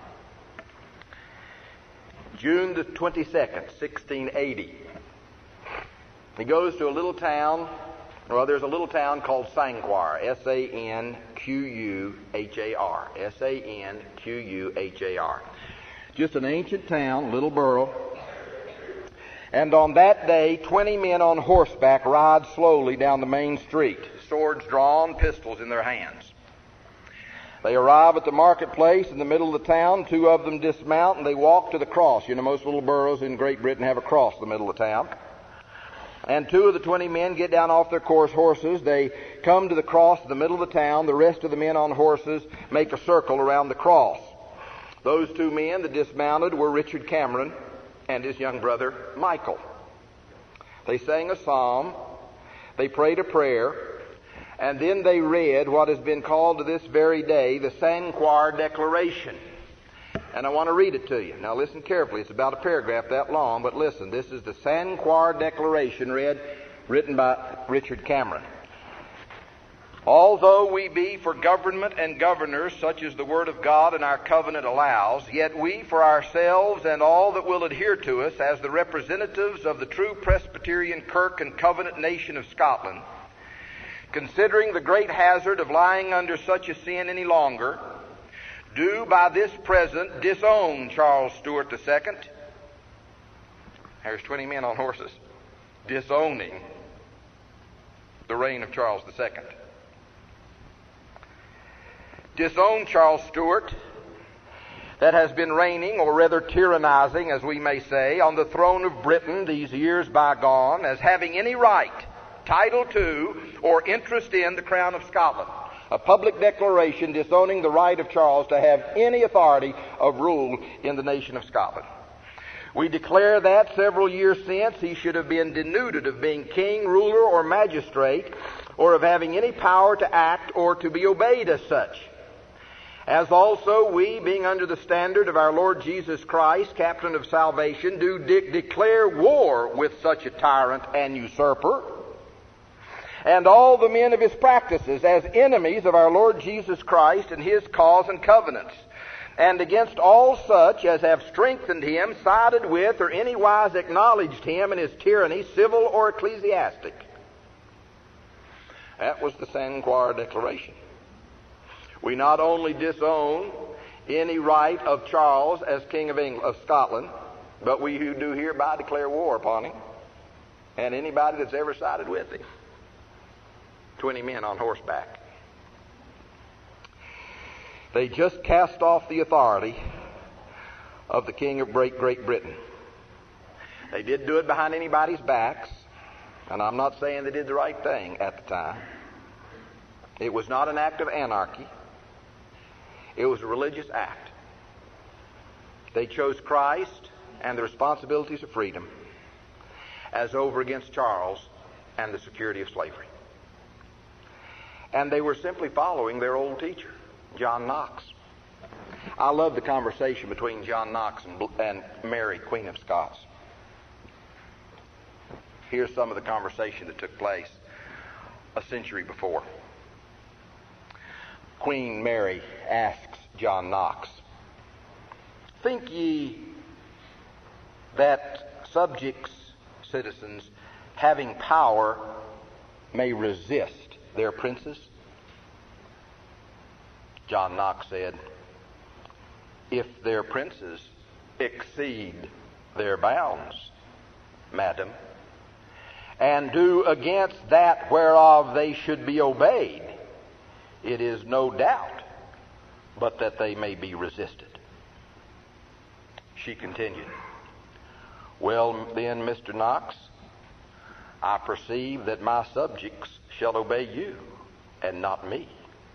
June the 22nd, 1680, he goes to a little town. There's a little town called Sanquhar, Sanquhar, Sanquhar. Just an ancient town, little borough. And on that day, 20 men on horseback ride slowly down the main street, swords drawn, pistols in their hands. They arrive at the marketplace in the middle of the town. 2 of them dismount and they walk to the cross. Most little boroughs in Great Britain have a cross in the middle of the town. And 2 of the 20 men get down off their horses. They come to the cross in the middle of the town. The rest of the men on horses make a circle around the cross. Those 2 men that dismounted were Richard Cameron and his young brother Michael. They sang a psalm, they prayed a prayer, and then they read what has been called to this very day the Cinque Declaration. And I want to read it to you. Now listen carefully. It's about a paragraph that long, but listen. This is the Cinque Declaration written by Richard Cameron. Although we be for government and governors, such as the Word of God and our covenant allows, yet we for ourselves and all that will adhere to us as the representatives of the true Presbyterian Kirk and Covenant nation of Scotland, considering the great hazard of lying under such a sin any longer, do by this present disown Charles Stuart II. There's 20 men on horses disowning the reign of Charles II. Disown Charles Stuart, that has been reigning, or rather tyrannizing, as we may say, on the throne of Britain these years bygone, as having any right, title to, or interest in the crown of Scotland. A public declaration disowning the right of Charles to have any authority of rule in the nation of Scotland. We declare that several years since he should have been denuded of being king, ruler, or magistrate, or of having any power to act or to be obeyed as such. As also we, being under the standard of our Lord Jesus Christ, Captain of salvation, do declare war with such a tyrant and usurper, and all the men of his practices as enemies of our Lord Jesus Christ and his cause and covenants, and against all such as have strengthened him, sided with, or anywise acknowledged him in his tyranny, civil or ecclesiastic. That was the Cinque Declaration. We not only disown any right of Charles as King of Scotland, but we who do hereby declare war upon him and anybody that's ever sided with him. 20 men on horseback. They just cast off the authority of the King of Great Britain. They didn't do it behind anybody's backs, and I'm not saying they did the right thing at the time. It was not an act of anarchy. It was a religious act. They chose Christ and the responsibilities of freedom as over against Charles and the security of slavery. And they were simply following their old teacher, John Knox. I love the conversation between John Knox and Mary, Queen of Scots. Here's some of the conversation that took place a century before. Queen Mary asks John Knox, "Think ye that subjects, citizens, having power may resist their princes?" John Knox said, "If their princes exceed their bounds, madam, and do against that whereof they should be obeyed, it is no doubt but that they may be resisted." She continued, "Well then, Mr. Knox, I perceive that my subjects shall obey you and not me."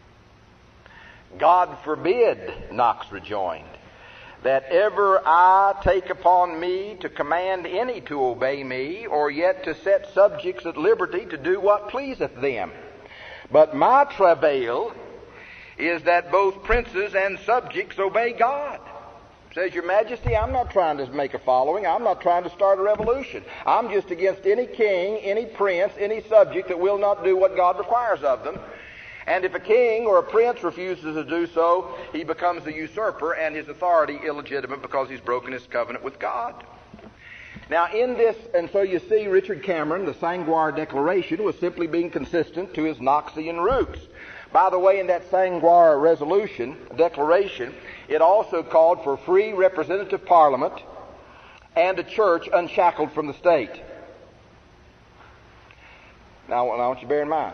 "God forbid," Knox rejoined, "that ever I take upon me to command any to obey me, or yet to set subjects at liberty to do what pleaseth them. But my travail is that both princes and subjects obey God." Says, "Your Majesty, I'm not trying to make a following. I'm not trying to start a revolution. I'm just against any king, any prince, any subject that will not do what God requires of them. And if a king or a prince refuses to do so, he becomes a usurper and his authority illegitimate because he's broken his covenant with God." Now in this, and so you see Richard Cameron, the Cinque Declaration, was simply being consistent to his Knoxian roots. By the way, in that Cinque Declaration, it also called for free representative parliament and a church unshackled from the state. Now I want you to bear in mind,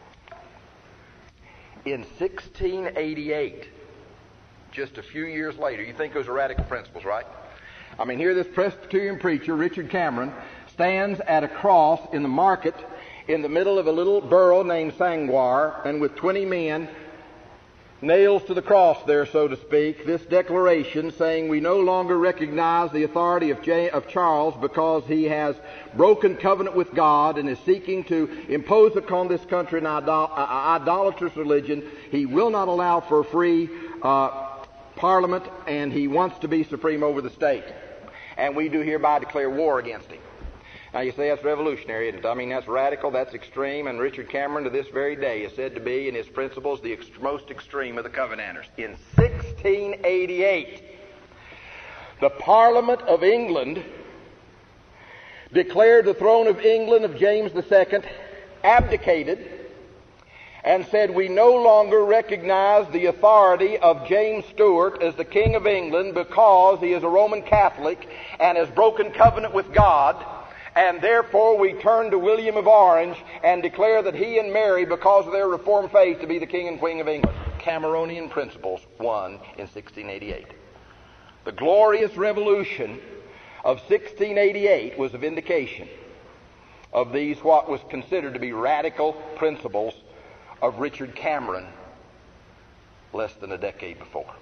in 1688, just a few years later, you think those are radical principles, right? I mean, here this Presbyterian preacher, Richard Cameron, stands at a cross in the market in the middle of a little borough named Sangwar, and with 20 men nails to the cross there, so to speak, this declaration saying we no longer recognize the authority of Charles because he has broken covenant with God and is seeking to impose upon this country an idolatrous religion. He will not allow for a free parliament, and he wants to be supreme over the state. And we do hereby declare war against him. Now you say that's revolutionary, isn't it? I mean, that's radical, that's extreme, and Richard Cameron to this very day is said to be, in his principles, the most extreme of the Covenanters. In 1688, the Parliament of England declared the throne of England of James II abdicated and said we no longer recognize the authority of James Stuart as the King of England because he is a Roman Catholic and has broken covenant with God. And therefore we turn to William of Orange and declare that he and Mary, because of their Reformed faith, to be the King and Queen of England. Cameronian principles won in 1688. The glorious revolution of 1688 was a vindication of these what was considered to be radical principles of Richard Cameron less than a decade before.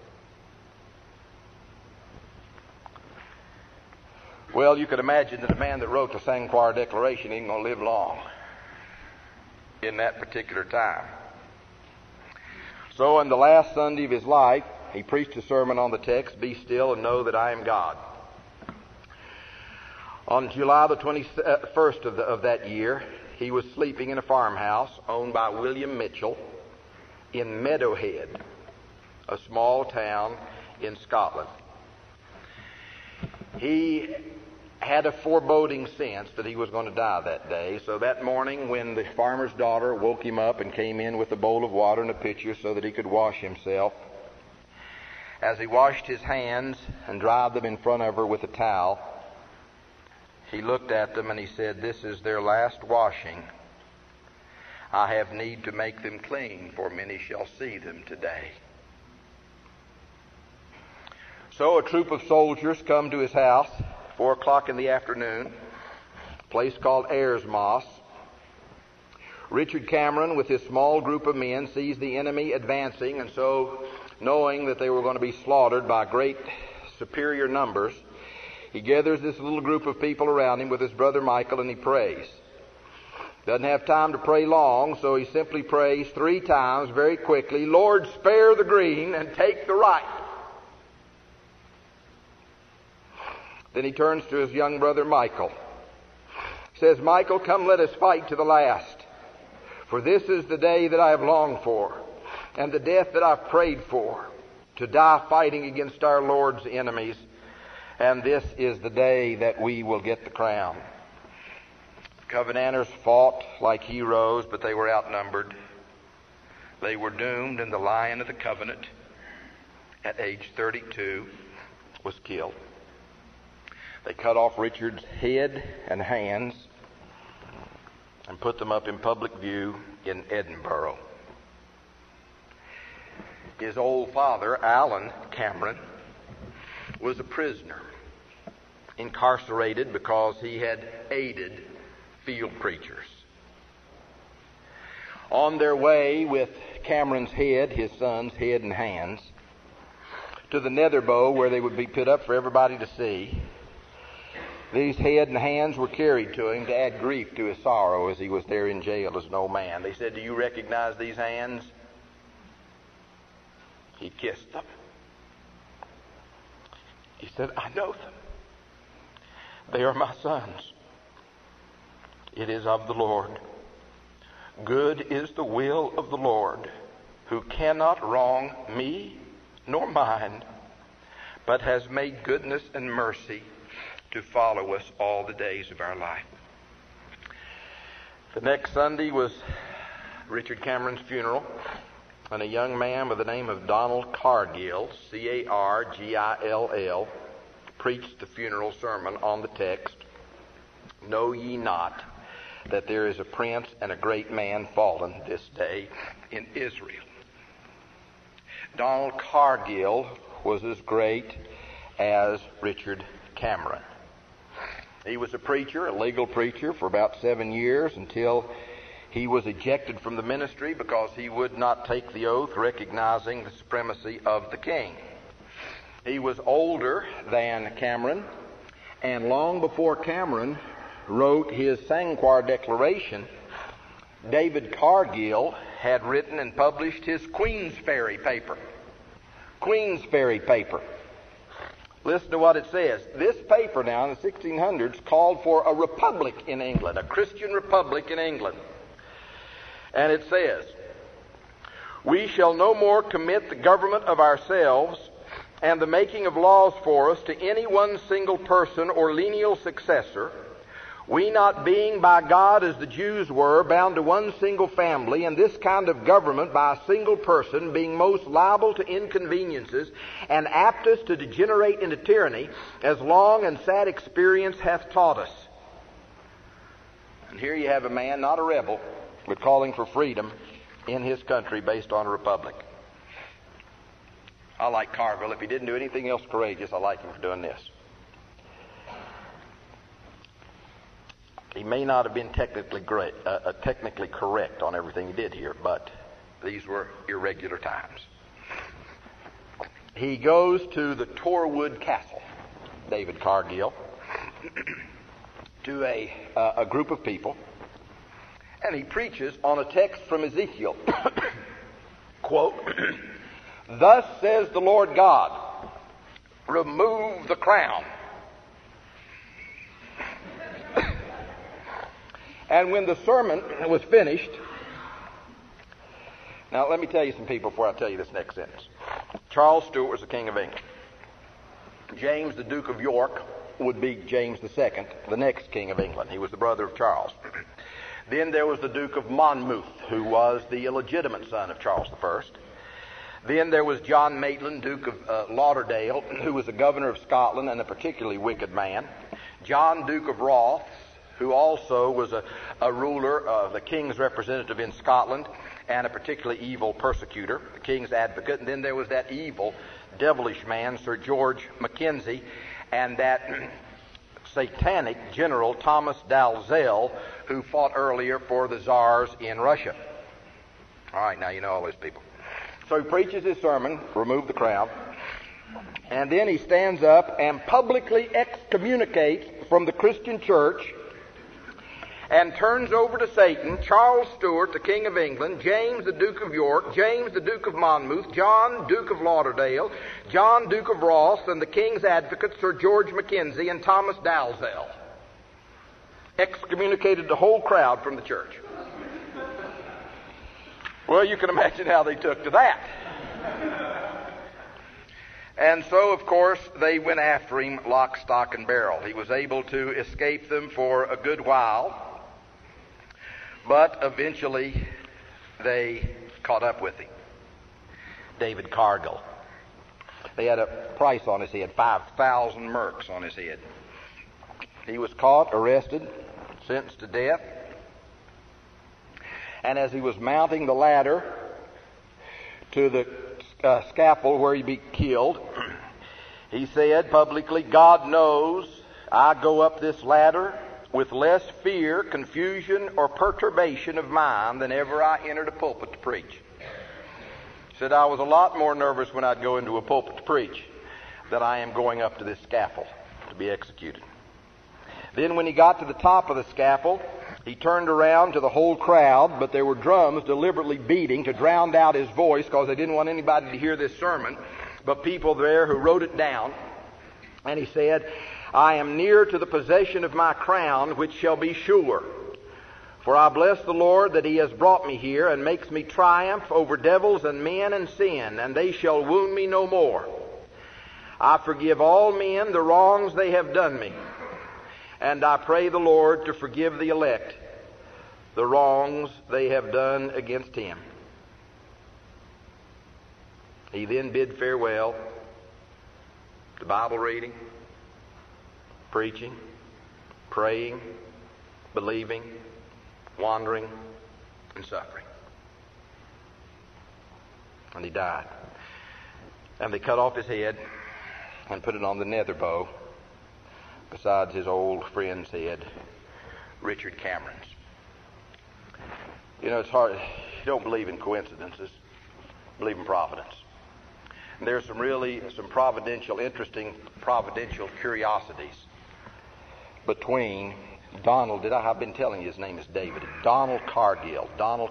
Well, you could imagine that the man that wrote the Sangwar Declaration ain't going to live long in that particular time. So on the last Sunday of his life, he preached a sermon on the text, "Be still and know that I am God." On July the 21st of that year, he was sleeping in a farmhouse owned by William Mitchell in Meadowhead, a small town in Scotland. He had a foreboding sense that he was going to die that day. So that morning when the farmer's daughter woke him up and came in with a bowl of water and a pitcher so that he could wash himself, as he washed his hands and dried them in front of her with a towel, he looked at them and he said, "This is their last washing. I have need to make them clean, for many shall see them today." So a troop of soldiers come to his house, 4 o'clock in the afternoon, a place called Ayers Moss. Richard Cameron, with his small group of men, sees the enemy advancing, and so, knowing that they were going to be slaughtered by great superior numbers, he gathers this little group of people around him with his brother Michael, and he prays. Doesn't have time to pray long, so he simply prays 3 times very quickly, "Lord, spare the green and take the right." Then he turns to his young brother Michael. He says, "Michael, come, let us fight to the last. For this is the day that I have longed for, and the death that I've prayed for, to die fighting against our Lord's enemies. And this is the day that we will get the crown." Covenanters fought like heroes, but they were outnumbered. They were doomed, and the Lion of the Covenant, at age 32, was killed. They cut off Richard's head and hands and put them up in public view in Edinburgh. His old father, Alan Cameron, was a prisoner, incarcerated because he had aided field preachers. On their way with Cameron's head, his son's head and hands, to the Netherbow where they would be put up for everybody to see, these head and hands were carried to him to add grief to his sorrow as he was there in jail as an old man. They said, "Do you recognize these hands?" He kissed them. He said, "I know them. They are my sons. It is of the Lord. Good is the will of the Lord, who cannot wrong me nor mine, but has made goodness and mercy to follow us all the days of our life." The next Sunday was Richard Cameron's funeral, and a young man by the name of Donald Cargill, Cargill, preached the funeral sermon on the text, "Know ye not that there is a prince and a great man fallen this day in Israel?" Donald Cargill was as great as Richard Cameron. He was a preacher, a legal preacher, for about 7 years until he was ejected from the ministry because he would not take the oath recognizing the supremacy of the king. He was older than Cameron, and long before Cameron wrote his Sangquar Declaration, David Cargill had written and published his Queensferry paper. Queensferry paper. Listen to what it says. This paper now in the 1600s called for a republic in England, a Christian republic in England. And it says, "We shall no more commit the government of ourselves and the making of laws for us to any one single person or lineal successor, we not being by God as the Jews were, bound to one single family, and this kind of government by a single person being most liable to inconveniences and aptest to degenerate into tyranny, as long and sad experience hath taught us." And here you have a man, not a rebel, but calling for freedom in his country based on a republic. I like Cargill. If he didn't do anything else courageous, I like him for doing this. He may not have been technically correct on everything he did here, but these were irregular times. He goes to the Torwood Castle, David Cargill, to a group of people, and he preaches on a text from Ezekiel. Quote, "Thus says the Lord God, remove the crown." And when the sermon was finished, now let me tell you some people before I tell you this next sentence. Charles Stuart was the King of England. James, the Duke of York, would be James II, the next King of England. He was the brother of Charles. Then there was the Duke of Monmouth, who was the illegitimate son of Charles I. Then there was John Maitland, Duke of Lauderdale, who was the governor of Scotland and a particularly wicked man. John, Duke of Rothes, who also was a ruler, the king's representative in Scotland, and a particularly evil persecutor, the king's advocate. And then there was that evil, devilish man, Sir George Mackenzie, and that satanic general, Thomas Dalzell, who fought earlier for the czars in Russia. All right, now you know all these people. So he preaches his sermon, remove the crown, and then he stands up and publicly excommunicates from the Christian church and turns over to Satan Charles Stuart, the King of England, James, the Duke of York, James, the Duke of Monmouth, John, Duke of Lauderdale, John, Duke of Rothes, and the King's advocate, Sir George Mackenzie, and Thomas Dalzell. Excommunicated the whole crowd from the church. Well, you can imagine how they took to that. And so, of course, they went after him lock, stock, and barrel. He was able to escape them for a good while, but eventually they caught up with him. David Cargill. They had a price on his head, 5,000 merks on his head. He was caught, arrested, sentenced to death. And as he was mounting the ladder to the scaffold where he'd be killed, he said publicly, "God knows I go up this ladder with less fear, confusion, or perturbation of mind than ever I entered a pulpit to preach." He said, "I was a lot more nervous when I'd go into a pulpit to preach than I am going up to this scaffold to be executed." Then when he got to the top of the scaffold, he turned around to the whole crowd, but there were drums deliberately beating to drown out his voice because they didn't want anybody to hear this sermon, but people there who wrote it down. And he said, "I am near to the possession of my crown, which shall be sure. For I bless the Lord that he has brought me here and makes me triumph over devils and men and sin, and they shall wound me no more. I forgive all men the wrongs they have done me. And I pray the Lord to forgive the elect the wrongs they have done against him." He then bid farewell to Bible reading, preaching, praying, believing, wandering, and suffering. And he died. And they cut off his head and put it on the nether bow besides his old friend's head, Richard Cameron's. You know, it's hard. You don't believe in coincidences. Believe in providence. And there's some interesting providential curiosities between Donald, I've been telling you his name is David, Donald Cargill.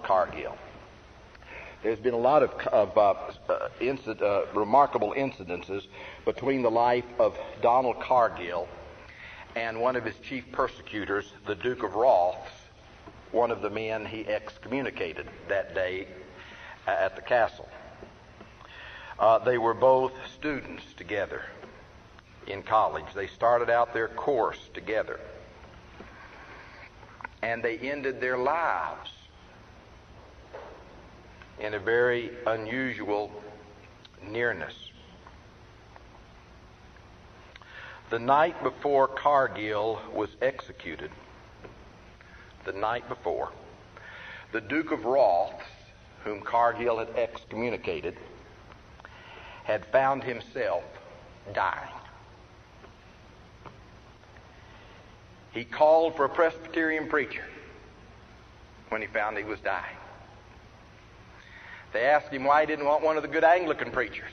There's been a lot of remarkable incidences between the life of Donald Cargill and one of his chief persecutors, the Duke of Rothes, one of the men he excommunicated that day at the castle. They were both students together in college. They started out their course together. And they ended their lives in a very unusual nearness. The night before Cargill was executed, the Duke of Rothes, whom Cargill had excommunicated, had found himself dying. He called for a Presbyterian preacher when he found he was dying. They asked him why he didn't want one of the good Anglican preachers.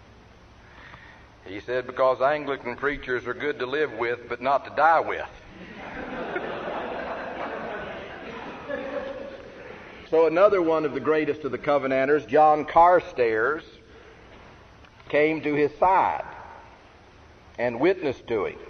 He said, because Anglican preachers are good to live with, but not to die with. So another one of the greatest of the Covenanters, John Carstairs, came to his side and witnessed to him.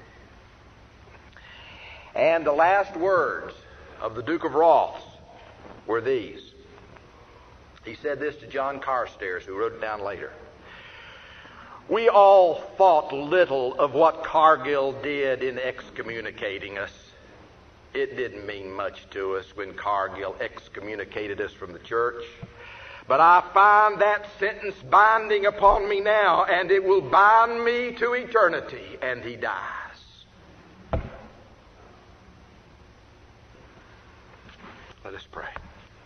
And the last words of the Duke of Rothes were these. He said this to John Carstairs, who wrote it down later. We all thought little of what Cargill did in excommunicating us. It didn't mean much to us when Cargill excommunicated us from the church. But I find that sentence binding upon me now, and it will bind me to eternity. And he dies. Let us pray.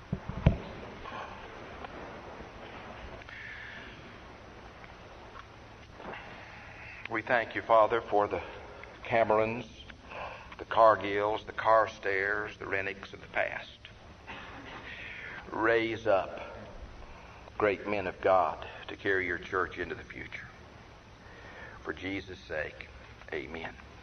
We thank you, Father, for the Camerons, the Cargills, the Carstairs, the Rennicks of the past. Raise up great men of God to carry your church into the future. For Jesus' sake, amen.